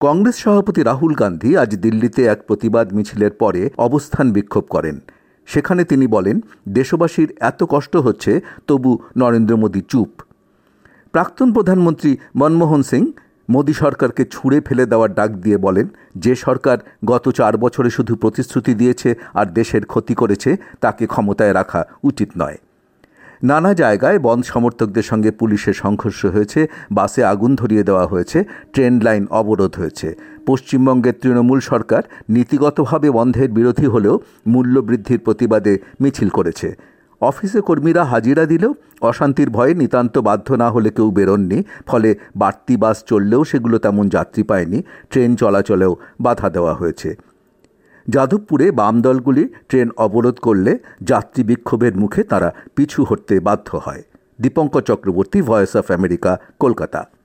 কংগ্রেস সভাপতি রাহুল গান্ধী আজ দিল্লিতে এক প্রতিবাদ মিছিলের পরে অবস্থান বিক্ষোভ করেন। সেখানে তিনি বলেন, দেশবাসীর এত কষ্ট হচ্ছে, তবু নরেন্দ্র মোদী চুপ। প্রাক্তন প্রধানমন্ত্রী মনমোহন সিং মোদী সরকারকে ছুঁড়ে ফেলে দেওয়ার ডাক দিয়ে বলেন, যে সরকার গত 4 বছরে শুধু প্রতিশ্রুতি দিয়েছে আর দেশের ক্ষতি করেছে, তাকে ক্ষমতায় রাখা উচিত নয়। নানা জায়গায় বনধ সমর্থকদের সঙ্গে পুলিশের সংঘর্ষ হয়েছে, বাসে আগুন ধরিয়ে দেওয়া হয়েছে, ট্রেন লাইন অবরোধ হয়েছে। পশ্চিমবঙ্গের তৃণমূল সরকার নীতিগতভাবে বন্ধের বিরোধী হলেও মূল্যবৃদ্ধির প্রতিবাদে মিছিল করেছে। অফিসে কর্মীরা হাজিরা দিলেও অশান্তির ভয়ে নিতান্ত বাধ্য না হলে কেউ বেরোননি। ফলে বাড়তি বাস চললেও সেগুলো তেমন যাত্রী পায়নি। ট্রেন চলাচলেও বাধা দেওয়া হয়েছে। যাদবপুরে বাম দলগুলি ট্রেন অবরোধ করলে যাত্রী বিক্ষোভের মুখে তারা পিছু হটতে বাধ্য হয়। Dipankar Chakraborty, voice of America, Kolkata.